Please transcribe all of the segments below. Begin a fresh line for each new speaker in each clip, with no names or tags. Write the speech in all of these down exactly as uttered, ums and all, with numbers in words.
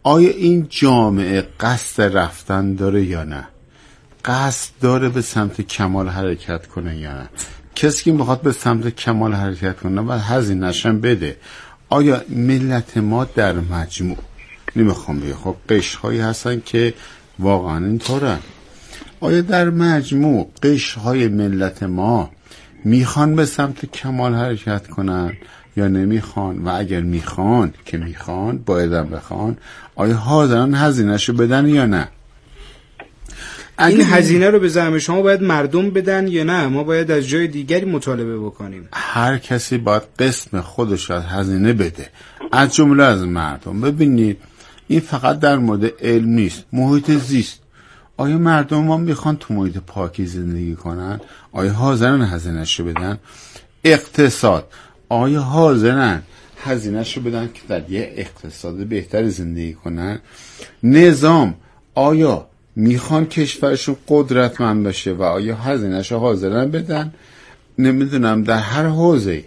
آیا این جامعه قصد رفتن داره یا نه؟ قصد داره به سمت کمال حرکت کنه یا نه؟ کسی که میخواد به سمت کمال حرکت کنه باید هزینه‌اش هم بده. آیا ملت ما در مجموع، نمیخوام بگم خب قشرهایی هستن که واقعا اینطورن، آیا در مجموع قشرهای ملت ما میخوان به سمت کمال حرکت کنن یا نمیخوان؟ و اگر میخوان که میخوان بایدن بخوان، آیا حاضرن هزینه‌شو بدن یا نه؟
این هزینه رو به زعم شما باید مردم بدن یا نه ما باید از جای دیگری مطالبه بکنیم؟
هر کسی باید قسم خودش از هزینه بده، از جمله از مردم. ببینید این فقط در مورد علم نیست، محیط زیست. آیا مردم ما میخوان تو محیط پاکی زندگی کنن؟ آیا حاضرن هزینه‌شو بدن؟ اقتصاد، آیا حاضرن هزینه‌شو بدن که در یه اقتصاد بهتری زندگی کنن؟ نظام، آیا میخوان کشورشون قدرتمند بشه و آیا هزینه‌شو حاضرن بدن؟ نمیدونم، در هر حوزه.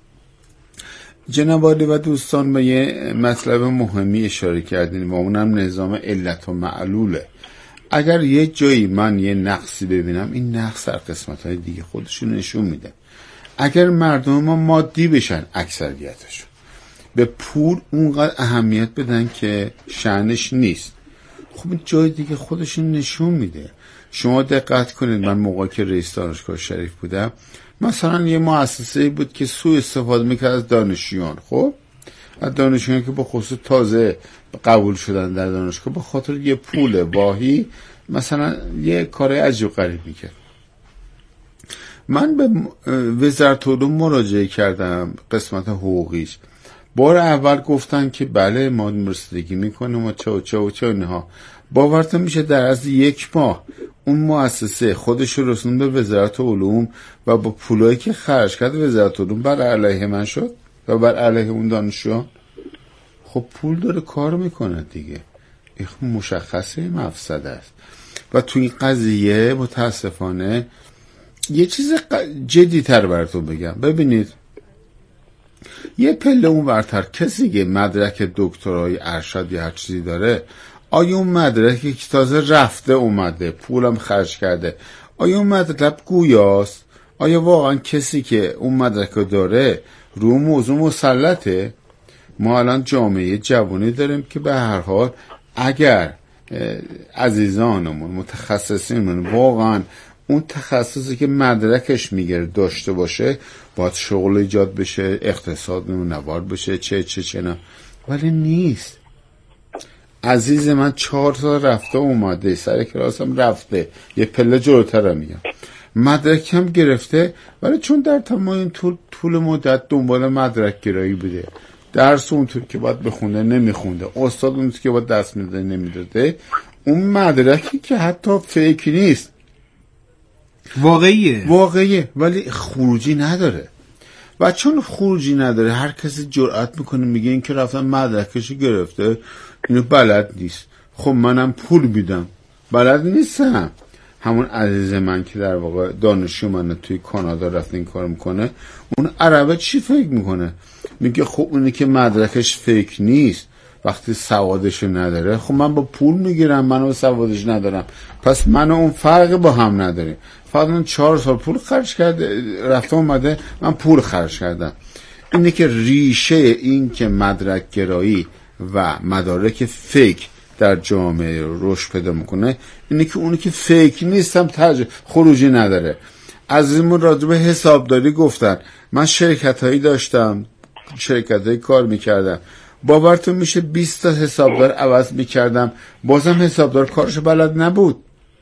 جناب عالی و دوستان به یه مطلب مهمی اشاره کردین و اونم نظام علت و معلوله. اگر یه جایی من یه نقصی ببینم، این نقص در قسمت‌های دیگه خودشون نشون میده. اگر مردم ما مادی بشن، اکثریتشون به پول اونقدر اهمیت بدن که شأنش نیست، خب جای دیگه خودشون نشون میده. شما دقت کنید، من موقعی که رئیس دانشگاه شریف بودم، مثلا یه مؤسسه بود که سوء استفاده میکرد از دانشجویان. خب از دانشجویان که به خصوص تازه قبول شدن در دانشگاه، به خاطر یه پول واهی مثلا یه کار عجیب غریب میکرد. من به وزارت علوم مراجعه کردم، قسمت حقوقیش. بار اول گفتن که بله ما رسیدگی میکنیم و چه و چه و چه اینها. باورتون میشه در از یک ماه اون مؤسسه خودش رو رسوند به وزارت علوم و با پولایی که خرج کرد وزارت علوم بر علیه من شد و بر علیه اون دانشجویان. خب پول داره کار میکنه دیگه، این مشخصه مفسد است. و تو این قضیه متاسفانه یه چیز جدی تر براتون بگم. ببینید یه پله اون ورتر کسی که مدرک دکترای ارشد یا هر چیزی داره، آیا اون مدرکی که تازه رفته اومده پولم خرج کرده، آیا اون مدرک گویاست؟ آیا واقعا کسی که اون مدرک رو داره رو موضوع مسلطه؟ ما الان جامعه جوانی داریم که به هر حال اگر عزیزانمون متخصصینمون واقعا اون تخصصی که مدرکش میگه داشته باشه، باید شغل ایجاد بشه، اقتصاد نوار بشه، چه چه چه نه، ولی نیست. عزیز من چهار سال رفته اومده، سر کلاسم رفته، یه پله جلوتر میگم، مدرکم گرفته، ولی چون در تمام این طول, طول مدت دنبال مدرک گرایی بوده، درس اونطور که باید بخونده نمیخونده، استاد اونطور که باید دست میده نمیداده، اون مدرکی که حتی فیک نیست،
واقعیه
واقعیه ولی خروجی نداره. و چون خروجی نداره هر کسی جرأت میکنه میگه این که رفتن مدرکشو گرفته اینو بلد نیست. خب منم پول میدم بلد نیستم. همون عزیز من که در واقع دانشجو من توی کانادا رفت این کار میکنه، اون عربه چی فکر میکنه؟ میگه خب اونی که مدرکش فیک نیست وقتی سوادشو نداره، خب من با پول میگیرم، منو سوادش ندارم، پس من و اون فرق با هم نداریم. فقط من چهار سال پول خرج کرده رفته اومده، من پول خرج کردم. اینه که ریشه این که مدرک گرایی و مدارک فیک در جامعه رشد پیدا میکنه اینه که اونی که فیک نیستم ترجمه خروجی نداره. عزیزمون راجع به حسابداری گفتن، من شرکت هایی داشتم، شرکت هایی کار میکردم، باورتون میشه بیست تا حسابدار عوض میکردم، بازم حسابدار کارش بلد نبود.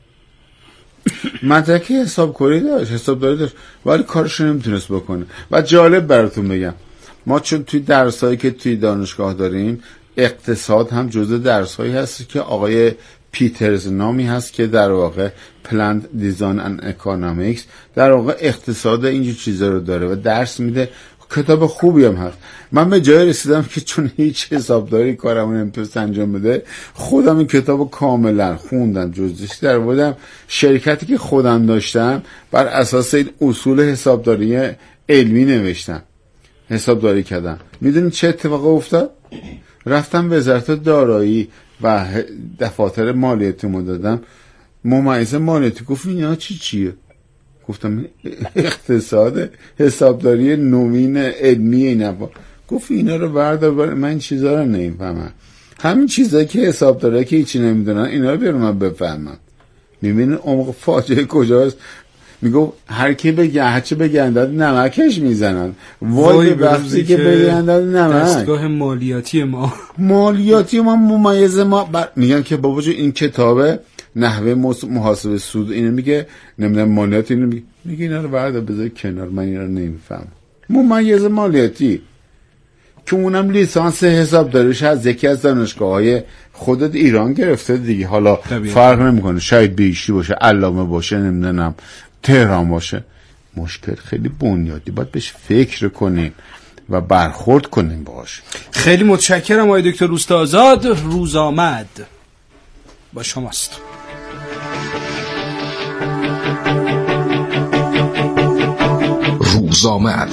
مدرک حسابداری داشت، حسابداری داشت، ولی کارش نمیتونست بکنه. و جالب براتون بگم، ما چون توی درسایی که توی دانشگاه داریم، اقتصاد هم جزء درسایی هست که آقای پیترز نامی هست که در واقع پلند دیزاین اند اکونومیکس در واقع اقتصاد اینجور چیزا رو داره و درس میده. کتاب خوبی هم هست. من به جای رسیدم که چون هیچ حسابداری کارمون نمیتونست انجام بده، خودم این کتاب کاملا خوندم، جزئیش در بودم، شرکتی که خودم داشتم بر اساس این اصول حسابداری علمی نوشتم، حسابداری کردم. میدونید چه اتفاقی افتاد؟ رفتم وزارت دارایی و دفاتر مالیاتیمو دادم، ممیز مالیاتی گفت اینا چی چیه؟ گفتم اقتصاد حسابداری نوین علمی اینا. گفت اینا رو بردار، من این چیزا رو نمیفهمم. همین چیزایی که حسابدارا که هیچی نمیدونن اینا رو بیارم من بفهمم. میبینین عمق فاجعه کجاست؟ میگو هر کی بگه هرچی بگن داد نمکش میزنن. وای به وقتی که بگن داد نمک.
دستگاه مالیاتی ما
مالیاتی ما ممیز ما بر... میگن که بابا جو این کتابه نحوه محاسبه سود اینو میگه، نمیدونم مالیات اینو میگه. میگه اینا رو بردار بذار کنار، من اینا رو نمیفهم. ممیز مالیاتی که اونم لیسانس حسابداریش از یکی از دانشگاه‌های خودت ایران گرفته دیگه. حالا طبیعه. فرق نمیکنه، شاید بیشی باشه، علامه باشه، نمیدونم تهران باشه. مشکل خیلی بنیادی، باید بهش فکر کنیم و برخورد کنیم باش.
خیلی متشکرم آقای دکتر روستاآزاد. روز آمد با شماست.
روز آمد.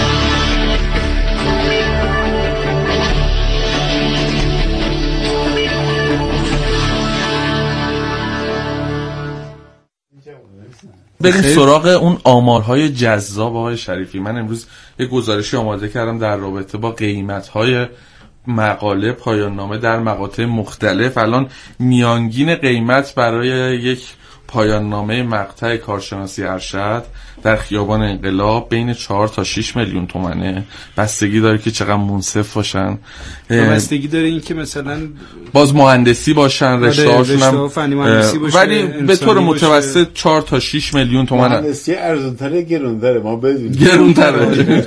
بریم سراغ اون آمارهای جذاب آقای شریفی. من امروز یه گزارشی آماده کردم در رابطه با قیمت‌های مقاله پایان نامه در مقاطع مختلف. الان میانگین قیمت برای یک پایان نامه مقطع کارشناسی ارشد در خیابان انقلاب بین چهار تا شش میلیون تومنه. بستگی داره که چقدر منصف باشن،
بستگی داره این که مثلا
باز مهندسی باشن، رشته هاشون هم
فنی مهندسی باشه،
ولی به طور متوسط چهار تا شش میلیون تومنه.
مهندسی ارزان‌تره گرون‌تره، ما بدونیم
گرون‌تره.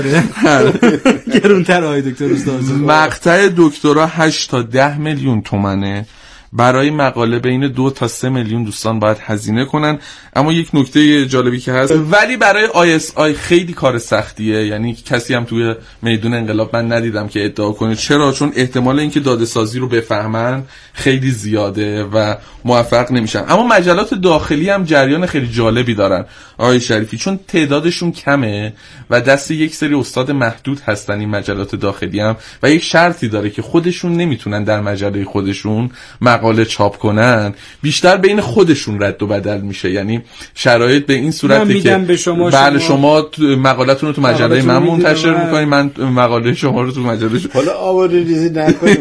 گرون‌تره آقای دکتر روستاآزاد.
مقطع دکترا هشت تا ده میلیون تومنه. برای مقاله بین دو تا سه میلیون دوستان باید هزینه کنن. اما یک نکته جالبی که هست، ولی برای آی اس آی خیلی کار سختیه. یعنی کسی هم توی میدون انقلاب من ندیدم که ادعا کنه. چرا؟ چون احتمال اینکه داده سازی رو بفهمن خیلی زیاده و موفق نمیشن. اما مجلات داخلی هم جریان خیلی جالبی دارن آقای شریفی، چون تعدادشون کمه و دست یک سری استاد محدود هستن این مجلات داخلی هم، و یک شرطی داره که خودشون نمیتونن در مجله خودشون مقاله چاپ کنن، بیشتر بین خودشون رد و بدل میشه. یعنی شرایط به این صورته که
به شما
بله شما, شما مقالتون رو تو مجله من منتشر میکنید، من مقاله شما رو تو مجله شما.
حالا آواره ریزی نکنید.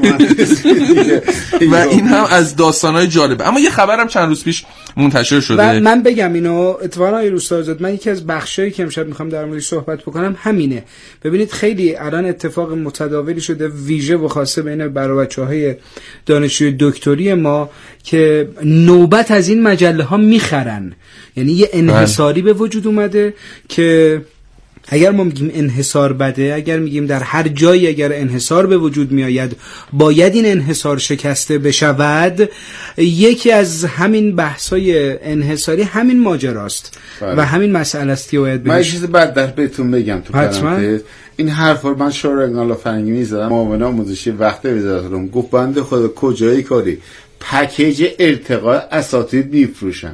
و این هم از داستانهای جالبه. اما یه خبرم چند روز پیش منتشر شده.
من بگم اینو اتفاقا آقای روستاآزاد، من یکی از بخشایی که امشب میخوام در موردش صحبت بکنم همینه. ببینید خیلی الان اتفاق متداولی شده ویژه و خاصه بین برای بچه‌های دانشجوی دکتری ما که نوبت از این مجله ها میخرن. یعنی یه انحصاری به وجود اومده که اگر ما میگیم انحصار بده، اگر میگیم در هر جایی اگر انحصار به وجود میآید باید این انحصار شکسته بشود، یکی از همین بحثای انحصاری همین ماجراست و همین مسئله است که باید
من چیز بعد در بهتون بگم تو پرانتز. این حرفا من شورای انقلاب فرهنگی میزدم، معاون آموزشی وقت وزارت علوم گفت بنده خدا کجایی کاری پکیج ارتقاء اساتید میفروشن.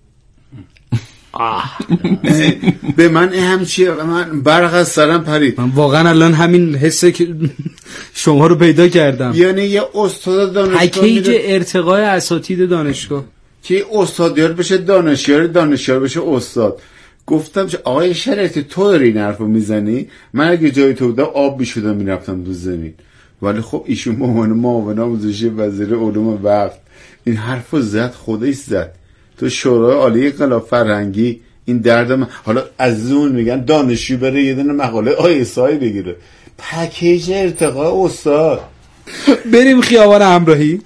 به من هم چیه؟ من برق از سرم پرید.
من واقعا الان همین حسه که شما رو پیدا کردم.
یعنی یه استاد دانشگاه
پکیج ارتقاء اساتید دانشگاه
که استادیار بشه دانشیار، دانشیار بشه استاد. گفتم آقای شریعتی تو داری این حرفو میزنی؟ من اگه جای تو بودم آب میشدم میرفتم تو زمین. ولی خب ایشون به عنوان معاون آموزشی وزیر علوم وقت این حرفو زد، خودش زد. تو شورای عالی انقلاب فرهنگی این درد من. حالا از اون میگن دانشجو بره یه دونه مقاله آی اس آی بگیره. پکیج ارتقاء استاد.
بریم خیابان همراهی.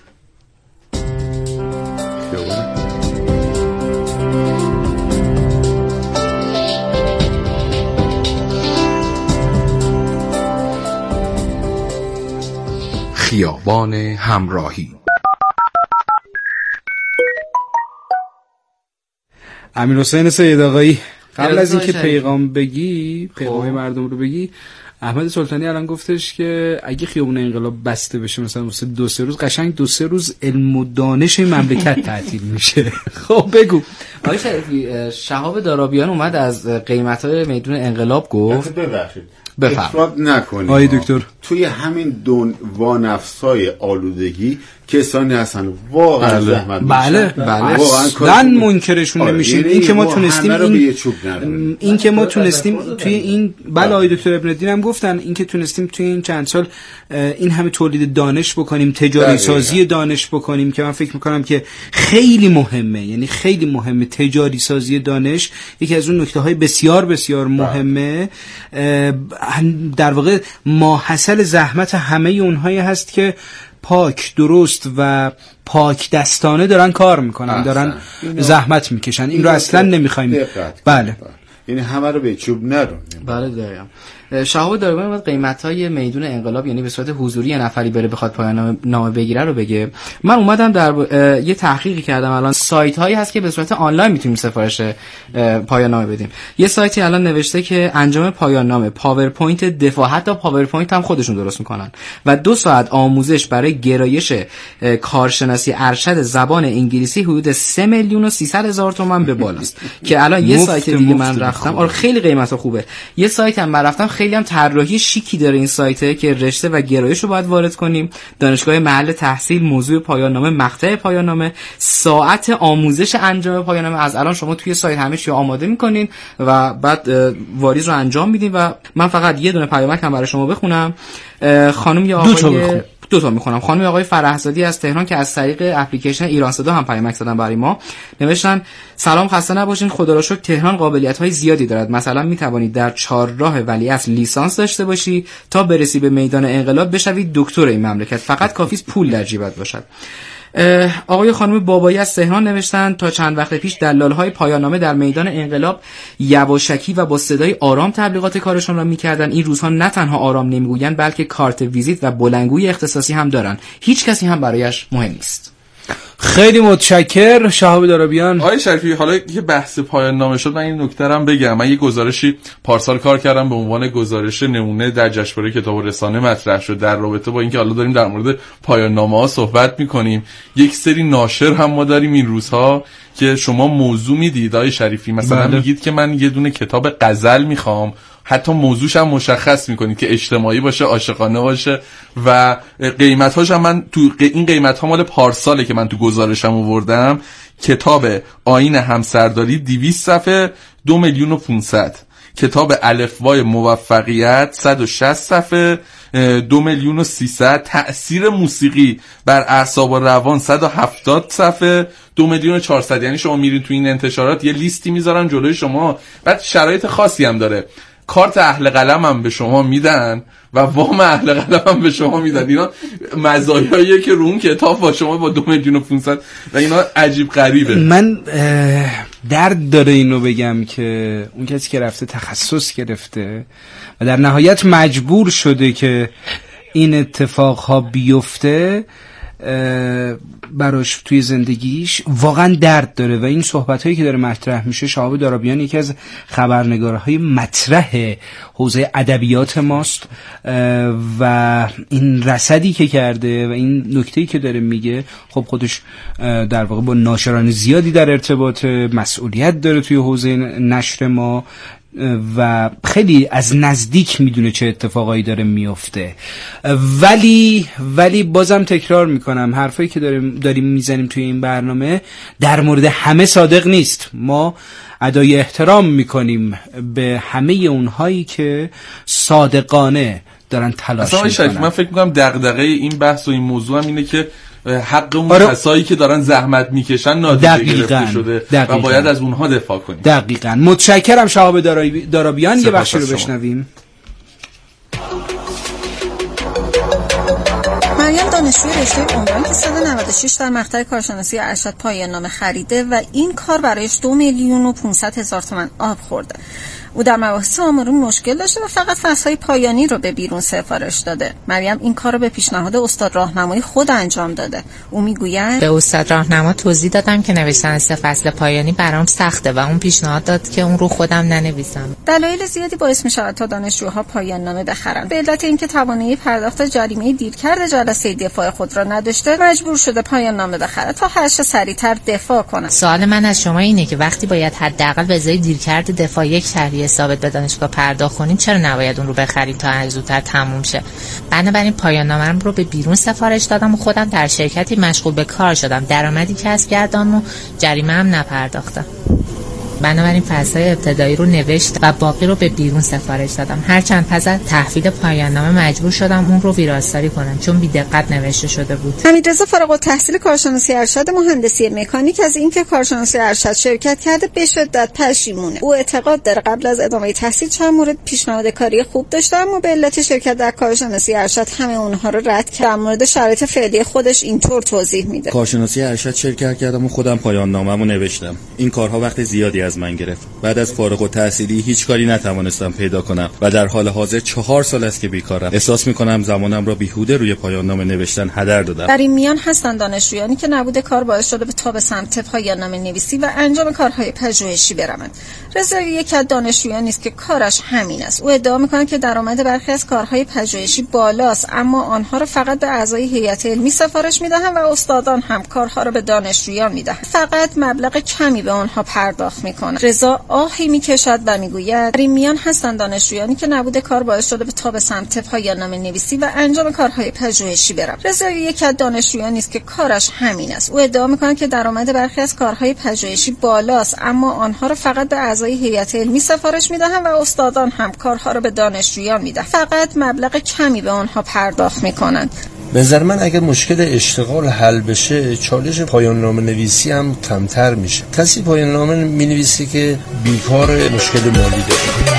خیابان همراهی.
امیرحسین سید آقایی، قبل از اینکه پیغام بگی، پیغام مردم رو بگی، احمد سلطانی الان گفتش که اگه خیابون انقلاب بسته بشه مثلا واسه دو سه روز، قشنگ دو سه روز علم و دانش این مملکت تعطیل میشه. خب بگو.
آقای شریفی، شهاب دارابیان اومد از قیمت‌های میدون انقلاب گفت.
ببخشید افراط نکنیم.
آقای دکتر
توی همین دون وانفسای آلودگی کسانی هستن واقعا زحمت میکشن.
بله بله اصلا منکرشون نمیشیم. این که ما تونستیم این این که ما تونستیم توی این بله آقای دکتر ابن الدین هم گفتن این که تونستیم توی این چند سال این همه تولید دانش بکنیم، تجاری سازی دانش بکنیم که من فکر میکنم که خیلی مهمه، یعنی خیلی مهمه. تجاری سازی دانش یکی از اون نکته‌های بسیار بسیار مهمه، در واقع ماحصل زحمت همه اونهایی هست که پاک درست و پاک دستانه دارن کار میکنن، دارن زحمت میکشن. این رو اصلا نمیخوایم. بله
یعنی همه رو به چوب نرونیم.
بله دارم. شهاب داربان باید قیمت‌های میدون انقلاب یعنی به صورت حضوری یه نفری بره بخواد پایان نامه بگیره رو بگه. من اومدم در یه تحقیقی کردم، الان سایت هایی هست که به صورت آنلاین میتونیم سفارش پایان نامه بدیم. یه سایتی الان نوشته که انجام پایان نامه، پاورپوینت دفاع، حتی پاورپوینت هم خودشون درست میکنن و دو ساعت آموزش برای گرایش کارشناسی ارشد زبان انگلیسی حدود سه میلیون و سیصد هزار تومان به بالاست که الان یه سایت دیگه من رفتم، آره خیلی قیمتا خوبه. یه سایت هم من رفتم خیلی هم طراحی شیکی داره این سایته که رشته و گرایش رو باید وارد کنیم، دانشگاه محل تحصیل، موضوع پایان نامه، مقطع پایان نامه، ساعت آموزش انجام پایان نامه. از الان شما توی سایت همه چی آماده می‌کنین و بعد واریز رو انجام میدین. و من فقط یه دونه پیامک هم برای شما بخونم. خانم یا آقای دو تا میخونم. خانم آقای فرحزادی از تهران که از طریق اپلیکیشن ایران صدا هم پیامک زدن برای ما، نوشتن سلام، خسته نباشین، خدا را شکر تهران قابلیت‌های زیادی دارد. مثلا میتوانید در چهارراه ولیعصر لیسانس داشته باشی تا برسی به میدان انقلاب بشوید دکتر این مملکت، فقط کافی است پول در جیبت باشد. آقای خانم بابایی از تهران نوشتن تا چند وقت پیش دلال‌های پایان‌نامه در میدان انقلاب یواشکی و با صدای آرام تبلیغات کارشون را می‌کردن. این روزها نه تنها آرام نمیگویند بلکه کارت ویزیت و بلندگوی اختصاصی هم دارن، هیچ کسی هم برایش مهم نیست.
خیلی متشکر شهاب دارابیان.
آقای شریفی، حالا که بحث پایان نامه شد، من این نکته رو بگم. من یه گزارشی پارسال کار کردم به عنوان گزارش نمونه در جشنواره کتاب و رسانه مطرح شد در رابطه با اینکه حالا داریم در مورد پایان نامه‌ها صحبت می‌کنیم. یک سری ناشر هم ما داریم این روزها که شما موضوع میدید آقای شریفی، مثلا بله. میگید که من یه دونه کتاب غزل میخوام، حتی موضوعش هم مشخص میکنید که اجتماعی باشه، عاشقانه باشه و قیمت‌هاش هم من تو این قیمت‌ها مال پارساله که من تو گزارشم آوردم. کتاب آیین همسرداری دویست صفحه دو میلیون و پانصد، کتاب الفبای موفقیت صد و شصت صفحه دو میلیون و سیصد، تأثیر موسیقی بر اعصاب و روان صد و هفتاد صفحه دو میلیون و چهارصد. یعنی شما میرین تو این انتشارات یه لیستی میذارن جلوی شما، بعد شرایط خاصی هم داره. کارت اهل قلم هم به شما میدن و وام اهل قلم هم به شما میدن. اینا مزایاییه که رو اون کتاب با شما با دو میلیون و پانصد و اینا عجیب غریبه.
من درد داره اینو بگم که اون کسی که رفته تخصص گرفته و در نهایت مجبور شده که این اتفاقها بیفته براش توی زندگیش واقعا درد داره و این صحبت‌هایی که داره مطرح میشه. شهاب دارابیان یکی از خبرنگارهای مطرح حوزه ادبیات ماست و این رصدی که کرده و این نکته‌ای که داره میگه، خب خودش در واقع با ناشران زیادی در ارتباط، مسئولیت داره توی حوزه نشر ما و خیلی از نزدیک میدونه چه اتفاقایی داره میفته. ولی ولی بازم تکرار میکنم حرفایی که داریم داریم میزنیم توی این برنامه در مورد همه صادق نیست. ما ادای احترام میکنیم به همه اونهایی که صادقانه دارن تلاش میکنن.
اصلا من فکر میکنم دغدغه این بحث و این موضوع هم اینه که حق اون آره. کسایی که دارن زحمت میکشن نادیده گرفته شده دقیقاً. و باید از اونها دفاع کنیم.
دقیقاً. متشکرم شهاب دارابیان. یه بخشی رو بشنویم.
مریم دانشجوی رشته عمران که صد و نود و شش در مقطع کارشناسی ارشد پایان نامه خریده و این کار برایش دو میلیون و پانصد هزار تومان آب خورده. او در مباحث آمارون مشکل داشته و فقط فصل‌های پایانی رو به بیرون سفارش داده. مریم این کار رو به پیشنهاد استاد راهنمایی خود انجام داده. او میگوید
به استاد راهنما توضیح دادم که نوشتن سه فصل پایانی برام سخته و اون پیشنهاد داد که اون رو خودم ننویسم.
دلایل زیادی باعث می‌شود تا دانشجوها پایان نامه بخرن. به علت اینکه توانایی پرداخت جریمه دیرکرد جلسه دفاع خود را نداشته مجبور شده پایان نامه بخره تا هر چه سریعتر دفاع کنه.
سوال من از شما اینه که وقتی باید حداقل به ازای دیرکرد دفاع یک شهریه ثابت به دانشگاه پرداخت کنیم، چرا نباید اون رو بخریم تا هر زودتر تموم شه؟ بنابراین پایان نامه‌ام رو به بیرون سفارش دادم و خودم در شرکتی مشغول به کار شدم، درآمدی کسب کردم و جریمه هم نپرداختم. بنابراین فصل‌های ابتدایی رو نوشت و باقی رو به بیرون سفارش دادم. هرچند پس از تحویل پایان نامه مجبور شدم اون رو ویراستاری کنم چون بی دقت نوشته شده بود.
حمیدرضا فارغ التحصیل کارشناسی ارشد مهندسی مکانیک از اینکه کارشناسی ارشد شرکت کرده به شدت پشیمونه. او اعتقاد داره قبل از ادامه تحصیل چند مورد پیشنهاد کاری خوب داشته اما به علت شرکت در کارشناسی ارشد همه اونها رو رد کرد. در مورد شرایط فعلی خودش اینطور توضیح میده:
کارشناسی ارشد شرکت کردم و خودم پایان نامه‌مو نوشتم. این کارها وقت زیادی از من گرفت. بعد از فارغ التحصیلی هیچ کاری نتوانستم پیدا کنم و در حال حاضر چهار سال است که بیکارم. احساس می‌کنم زمانم را بیهوده روی پایان نامه نوشتن هدر دادم.
در این میان هستند دانشجویانی که نبود کار باعث شده به تا به سمت پایان نامه نویسی و انجام کارهای پژوهشی بروند. رضا یکی از دانشجویانی است که کارش همین است. او ادعا می‌کند که درآمد برخی از کارهای پژوهشی بالاست اما آنها را فقط به اعضای هیئت علمی سفارش می‌دهند و استادان هم کارها را به دانشجویان می‌دهند. فقط مبلغ کمی به آنها پرداخت می‌کنند. رضا آهی می‌کشد و می‌گوید در این میان هستند دانشجویانی که نبود کار باعث شده به تا به سمت پایان نامه نویسی و انجام کارهای پژوهشی بروند. رضا یکی از دانشجویانی است که کارش همین است. او ادعا می‌کند که درآمد برخی از کارهای پژوهشی بالاست اما آنها را فقط به اعضای هیئت علمی سفارش می‌دهند و استادان هم کارها را به دانشجویان می‌دهند. فقط مبلغ کمی به آنها پرداخت می‌کنند.
به نظر من اگر مشکل اشتغال حل بشه چالش پایان نامه نویسی هم کمتر میشه. کسی پایان نامه می‌نویسه که بیکار مشکل مالی داره.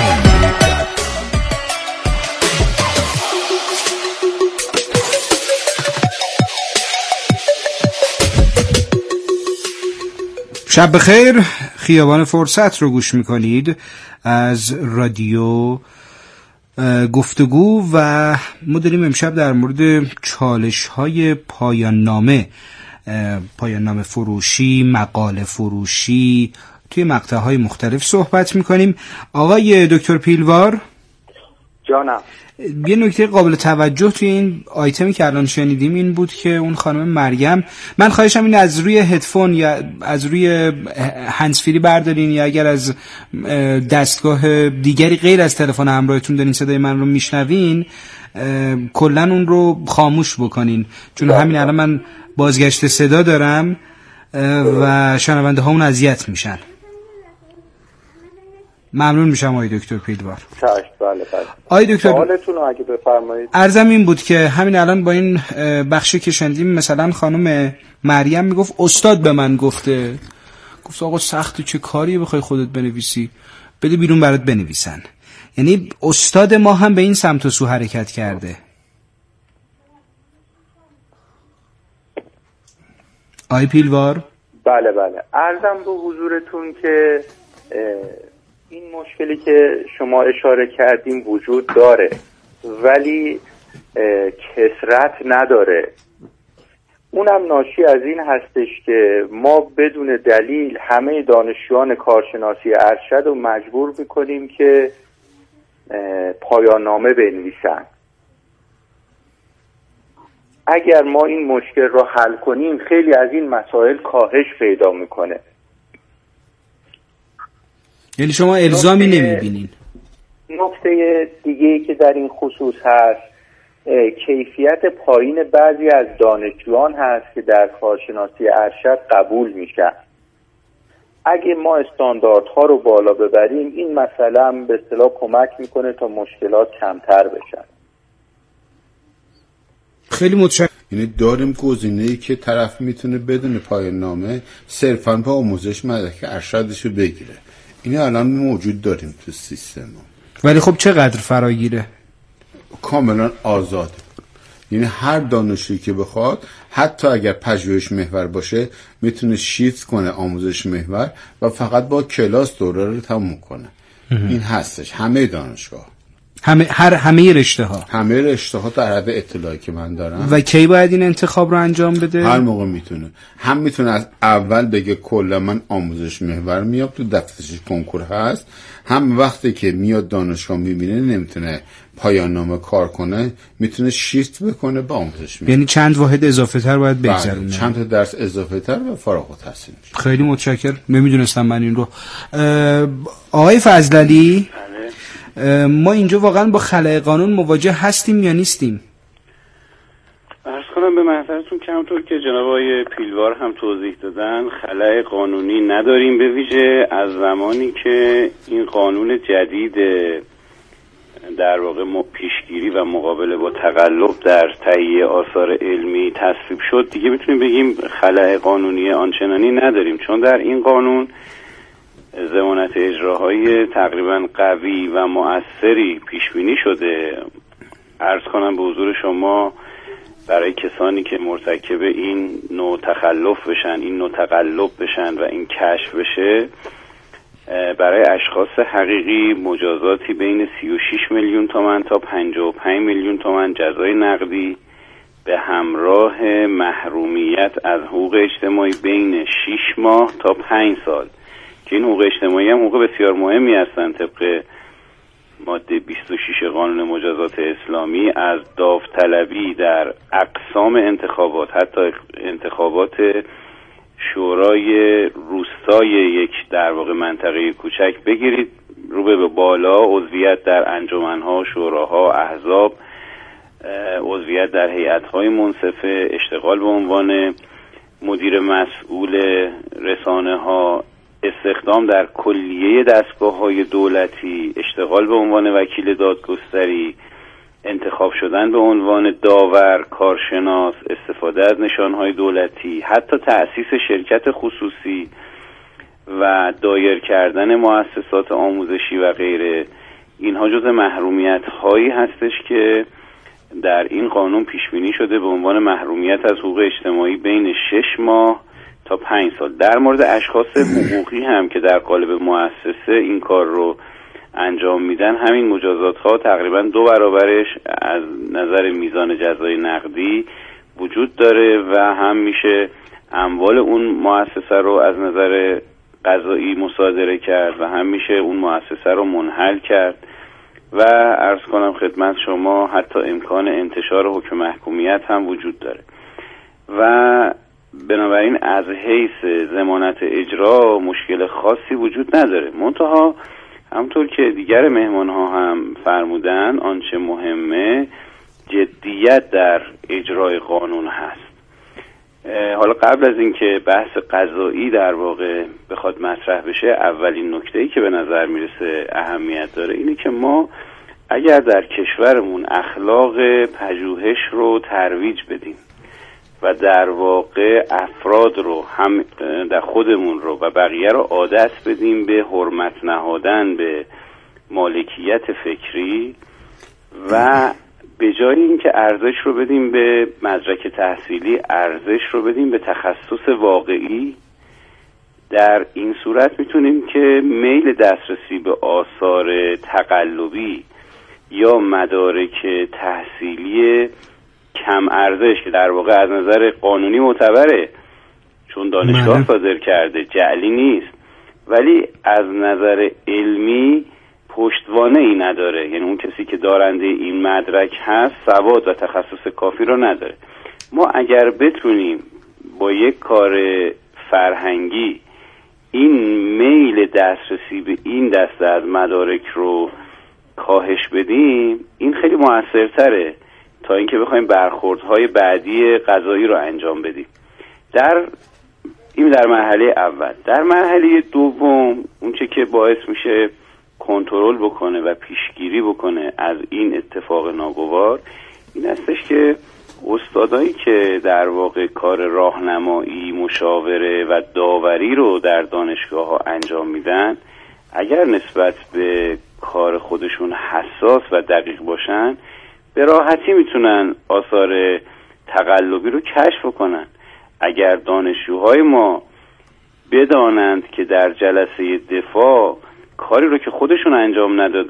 شب بخیر. خیابان فرصت رو گوش میکنید از رادیو گفتگو و ما داریم امشب در مورد چالش های پایان نامه پایان نامه فروشی، مقاله فروشی توی مقطع های مختلف صحبت میکنیم. آقای دکتر پیلوار
جانم،
یه نکته قابل توجه توی این آیتمی که الان شنیدیم این بود که اون خانم مریم، من خواهشم این از روی هدفون یا از روی هندزفری بردارین یا اگر از دستگاه دیگری غیر از تلفن همراهتون دارین صدای من رو میشنوین کلن اون رو خاموش بکنین، چون همین الان من بازگشت صدا دارم و شنونده هامون اذیت میشن. ممنون میشم آقای دکتر پیلوار.
چشم. بله بله.
آقای دکتر
سوالتون رو اگه بفرمایید.
عرضم این بود که همین الان با این بخشی که شنیدیم مثلا خانم مریم میگفت استاد به من گفته، گفت آقا سخت چه کاری بخوای خودت بنویسی، بده بیرون برات بنویسن. یعنی استاد ما هم به این سمت و سو حرکت کرده. آقای پیلوار.
بله بله. عرضم به حضورتون که این مشکلی که شما اشاره کردیم وجود داره ولی کثرت نداره. اونم ناشی از این هستش که ما بدون دلیل همه دانشجویان کارشناسی ارشد رو مجبور میکنیم که پایان نامه بنویسن. اگر ما این مشکل رو حل کنیم خیلی از این مسائل کاهش پیدا میکنه.
یعنی شما الزامی نمیبینین؟
نکته دیگه‌ای که در این خصوص هست کیفیت پایین بعضی از دانشجویان هست که در کارشناسی ارشد قبول میشن. اگه ما استانداردها رو بالا ببریم این مسئله هم به اصطلاح کمک میکنه تا مشکلات کمتر بشن.
خیلی متشکرم.
یعنی داریم گزینه‌ای که طرف میتونه بدون پایان نامه صرفاً با آموزش مدرک ارشدشو بگیره. این الان موجود داریم تو سیستم.
ولی خب چقدر فراگیره؟
کاملا آزاد. یعنی هر دانشجویی که بخواد حتی اگر پژوهش محور باشه میتونه شیفت کنه آموزش محور و فقط با کلاس دوره رو تموم کنه. این هستش همه دانشگاه.
همه هر همه رشته ها
همه رشته ها در حد اطلاعی که من دارم.
و کی باید این انتخاب رو انجام بده؟
هر موقع میتونه. هم میتونه از اول بگه کلا من آموزش محور میام تو دفترش کنکور هست، هم وقتی که میاد دانشگاه میبینه نمیتونه پایان نامه کار کنه میتونه شیفت بکنه به آموزش محور.
یعنی چند واحد اضافه تر باید بگذرونه.
چند تا درس اضافه تر و فارغ التحصیل میشه.
خیلی متشکرم. نمیدونستم من این رو. آقای فضلعلی، ما اینجا واقعا با خلأ قانون مواجه هستیم یا نیستیم؟
عرض کنم به محضرتون که همونطور که جناب آقای پیلوار هم توضیح دادن خلأ قانونی نداریم، به ویژه از زمانی که این قانون جدید در واقع پیشگیری و مقابله با تقلب در تهیه آثار علمی تصویب شد دیگه میتونیم بگیم خلأ قانونی آنچنانی نداریم، چون در این قانون ضمانت اجراهای تقریبا قوی و مؤثری پیش بینی شده. عرض کنم به حضور شما برای کسانی که مرتکب این نوع تخلف بشن، این نوع تقلب بشن و این کشف بشه، برای اشخاص حقیقی مجازاتی بین سی و شش میلیون تومان تا پنجاه و پنج میلیون تومان جزای نقدی به همراه محرومیت از حقوق اجتماعی بین شش ماه تا پنج سال که این حقوق اجتماعی هم حقوق بسیار مهمی هستند. طبق ماده بیست و شش قانون مجازات اسلامی از داوطلبی در اقسام انتخابات، حتی انتخابات شورای روستای یک در واقع منطقه کوچک بگیرید رو به بالا، عضویت در انجمنها، شوراها، احزاب، عضویت در هیئت‌های منصفه، اشتغال به عنوان مدیر مسئول رسانه‌ها، استخدام در کلیه دستگاه‌های دولتی، اشتغال به عنوان وکیل دادگستری، انتخاب شدن به عنوان داور، کارشناس، استفاده از نشانهای دولتی، حتی تأسیس شرکت خصوصی و دایر کردن مؤسسات آموزشی و غیره، اینها جزء محرومیت هایی هستش که در این قانون پیش بینی شده به عنوان محرومیت از حقوق اجتماعی بین شش ماه تا پنج سال. در مورد اشخاص حقوقی هم که در قالب مؤسسه این کار رو انجام میدن، همین مجازات ها تقریبا دو برابرش از نظر میزان جزای نقدی وجود داره و هم میشه اموال اون مؤسسه رو از نظر قضایی مصادره کرد و هم میشه اون مؤسسه رو منحل کرد و عرض کنم خدمت شما حتی امکان انتشار حکم محکومیت هم وجود داره و بنابراین از حیث ضمانت اجرا مشکل خاصی وجود نداره. منتها همونطور که دیگر مهمان ها هم فرمودن، آنچه مهمه جدیت در اجرای قانون هست. حالا قبل از اینکه بحث قضایی در واقع بخواد مطرح بشه، اولین نکته‌ای که به نظر میرسه اهمیت داره اینه که ما اگر در کشورمون اخلاق پژوهش رو ترویج بدیم و در واقع افراد رو هم در خودمون رو و بقیه رو عادت بدیم به حرمت نهادن به مالکیت فکری و به جای اینکه ارزش رو بدیم به مدرک تحصیلی، ارزش رو بدیم به تخصص واقعی، در این صورت میتونیم که میل دسترسی به آثار تقلبی یا مدارک تحصیلی کم ارزش که در واقع از نظر قانونی معتبره چون دانشگاه صادر کرده، جعلی نیست، ولی از نظر علمی پشتوانه ای نداره، یعنی اون کسی که دارنده این مدرک هست سواد و تخصص کافی رو نداره. ما اگر بتونیم با یک کار فرهنگی این میل دسترسی به این دسته از مدارک رو کاهش بدیم، این خیلی موثرتره تا اینکه بخوایم برخوردهای بعدی قضایی رو انجام بدیم. در این در مرحله اول. در مرحله دوم اونچه که باعث میشه کنترل بکنه و پیشگیری بکنه از این اتفاق ناگوار این هستش که استادایی که در واقع کار راهنمایی، مشاوره و داوری رو در دانشگاه ها انجام میدن، اگر نسبت به کار خودشون حساس و دقیق باشن، به راحتی میتونن آثار تقلبی رو کشف کنن. اگر دانشجوهای ما بدانند که در جلسه دفاع کاری رو که خودشون انجام ندادن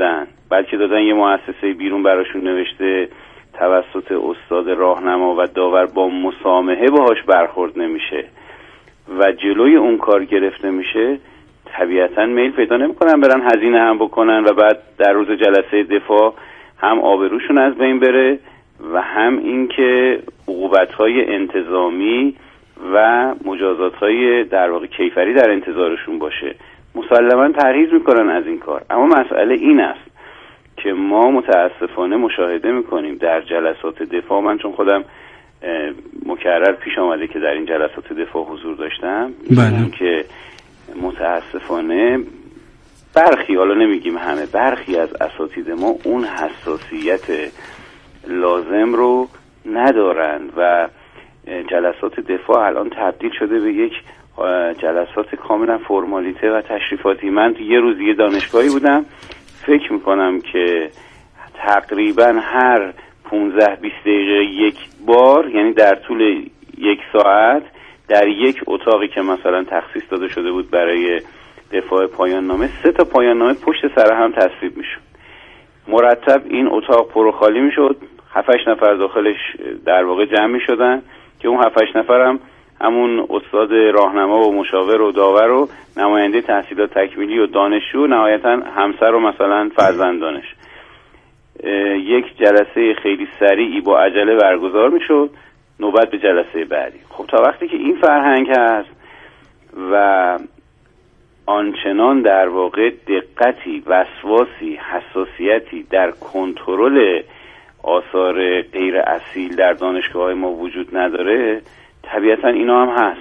بلکه دادن یه مؤسسه بیرون براشون نوشته توسط استاد راهنما و داور با مسامحه باهاش برخورد نمیشه و جلوی اون کار گرفته میشه، طبیعتا میل پیدا نمیکنن برن هزینه هم بکنن و بعد در روز جلسه دفاع هم آبروشون از بین بره و هم اینکه عقوبت‌های انتظامی و مجازات‌های در واقع کیفری در انتظارشون باشه. مسلماً پرهیز میکنن از این کار. اما مسئله این است که ما متاسفانه مشاهده میکنیم در جلسات دفاع، من چون خودم مکرر پیش آمده که در این جلسات دفاع حضور داشتم،
بله.
که متاسفانه برخی، حالا نمیگیم همه، برخی از اساتید ما اون حساسیت لازم رو ندارن و جلسات دفاع الان تبدیل شده به یک جلسات کاملا فرمالیته و تشریفاتی. من یه روز یه دانشگاهی بودم، فکر میکنم که تقریبا هر پونزده بیست دقیقه یک بار، یعنی در طول یک ساعت، در یک اتاقی که مثلا تخصیص داده شده بود برای دفاع پایان نامه، سه تا پایان نامه پشت سر هم تصویب میشد. مرتب این اتاق پر و خالی میشد، هفت هشت نفر داخلش در واقع جمع میشدن که اون هفت هشت نفر هم همون استاد راهنما و مشاور و داور و نماینده تحصیلات تکمیلی و دانشجو و نهایتا همسر و مثلا فرزندانش. یک جلسه خیلی سریعی با عجله برگزار میشد، نوبت به جلسه بعدی. خب تا وقتی که این فرهنگ هست و آنچنان در واقع دقتی، وسواسی، حساسیتی در کنترل آثار غیر اصیل در دانشگاه‌های ما وجود نداره، طبیعتا اینا هم هست.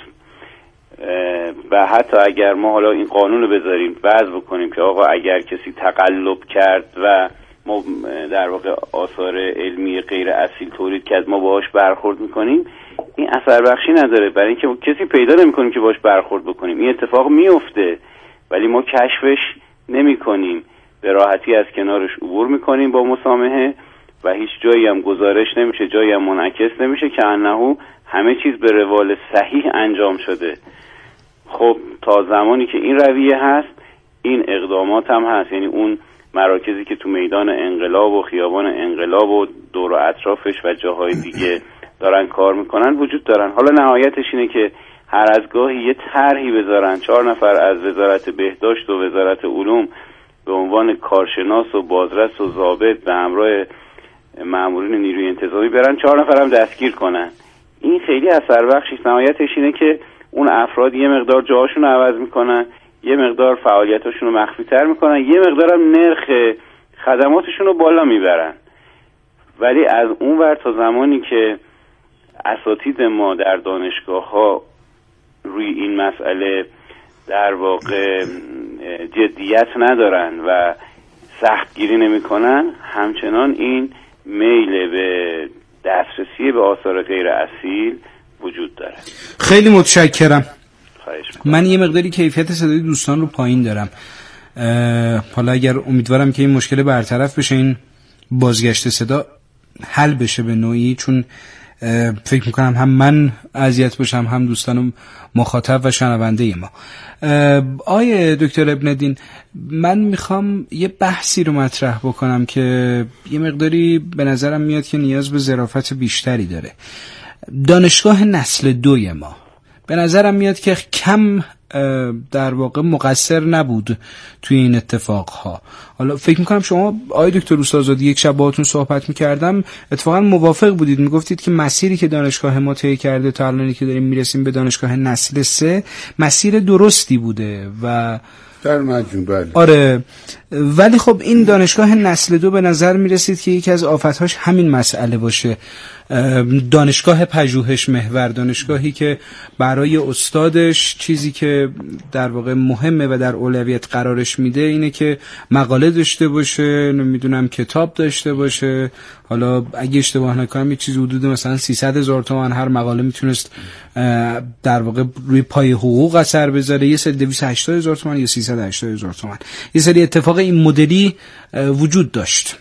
و حتی اگر ما حالا این قانون رو بذاریم، وضع بکنیم که آقا اگر کسی تقلب کرد و ما در واقع آثار علمی غیر اصیل تولید کرد، ما باهاش برخورد میکنیم، این اثر بخشی نداره، برای اینکه ما کسی پیدا نمیکنیم که باهاش برخورد بکنیم. این اتفاق میفته ولی ما کشفش نمیکنیم، به راحتی از کنارش عبور میکنیم با مسامحه و هیچ جایی هم گزارش نمیشه، جایی هم منعکس نمیشه که انه همه چیز به روال صحیح انجام شده. خب تا زمانی که این رویه هست، این اقدامات هم هست، یعنی اون مراکزی که تو میدان انقلاب و خیابان انقلاب و دور و اطرافش و جاهای دیگه دارن کار میکنن وجود دارن. حالا نهایتش اینه که هر از گاهی یه طرحی بذارن، چهار نفر از وزارت بهداشت و وزارت علوم به عنوان کارشناس و بازرس و ضابط به همراه مامورین نیروی انتظامی برن، چهار نفر هم دستگیر کنن. این خیلی اثر بخشی. نهایتش اینه که اون افراد یه مقدار جاهاشون رو عوض میکنن، یه مقدار فعالیتاشون رو مخفی تر میکنن، یه مقدار هم نرخ خدماتشون رو بالا میبرن. ولی از اون ور تا زمانی که اساتید ما در دانشگاه ها روی این مسئله در واقع جدیت ندارن و سختگیری نمی کنن، همچنان این میل به دسترسی به آثار غیر اصیل وجود داره.
خیلی متشکرم. من یه مقداری کیفیت صدای دوستان رو پایین دارم. حالا اگر امیدوارم که این مشکل برطرف بشه، این بازگشت صدا حل بشه به نوعی، چون فکر میکنم هم من اذیت باشم هم دوستانم مخاطب و شنونده ما. آیه دکتر ابن‌الدین، من میخوام یه بحثی رو مطرح بکنم که یه مقداری به نظرم میاد که نیاز به ظرافت بیشتری داره. دانشگاه نسل دوی ما به نظرم میاد که کم در واقع مقصر نبود توی این اتفاقها. حالا فکر میکنم شما آقای دکتر روستاذادی یک شب باهاتون صحبت میکردم، اتفاقا موافق بودید، میگفتید که مسیری که دانشگاه ما طی کرده تا الانی که داریم میرسیم به دانشگاه نسل سه مسیر درستی بوده و
در مجموع بله.
آره، ولی خب این دانشگاه نسل دو به نظر میرسید که یکی از آفتهاش همین مسئله باشه. دانشگاه پژوهش محور، دانشگاهی که برای استادش چیزی که در واقع مهمه و در اولویت قرارش میده اینه که مقاله داشته باشه، نمیدونم کتاب داشته باشه. حالا اگه اشتباه نکنم یه چیزی حدود مثلا سیصد هزار تومان هر مقاله میتونست در واقع روی پای حقوق اثر بذاره، یه سری دویست و هشتاد هزار تومان یا سیصد و هشتاد هزار تومان. یه سری اتفاق این مدلی وجود داشت.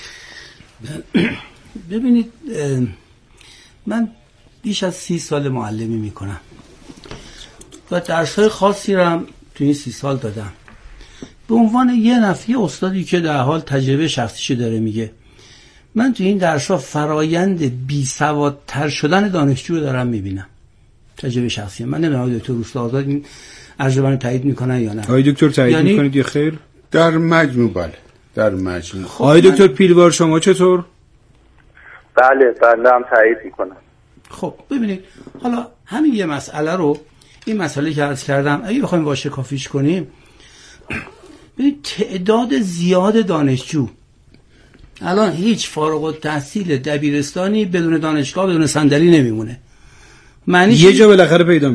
ببینید، من بیش از سی سال معلمی میکنم و درس‌های خاصی رو هم تو این سی سال دادم. به عنوان یه نفر یه استادی که در حال تجربه شخصیشو داره میگه، من تو این درس‌ها فرایند بی‌سوادتر شدن دانشجو رو دارم میبینم. تجربه شخصی من نمیدونم دکتر روستا آزاد این ارجمند تایید میکنن یا نه.
آقای دکتر تایید
یعنی...
میکنید یا خیر؟
در مجموع بله، در مجموع.
خب آقای من... دکتر پیلوار شما چطور؟
بله بله هم تایید میکنم.
خب ببینید حالا همین یه مسئله رو، این مسئله که عرض کردم اگه بخوایم واشه کافیش کنیم، ببینید تعداد زیاد دانشجو الان هیچ فارغ التحصیل دبیرستانی بدون دانشگاه بدون صندلی نمیمونه. معنی
یه جا بالاخره پیدا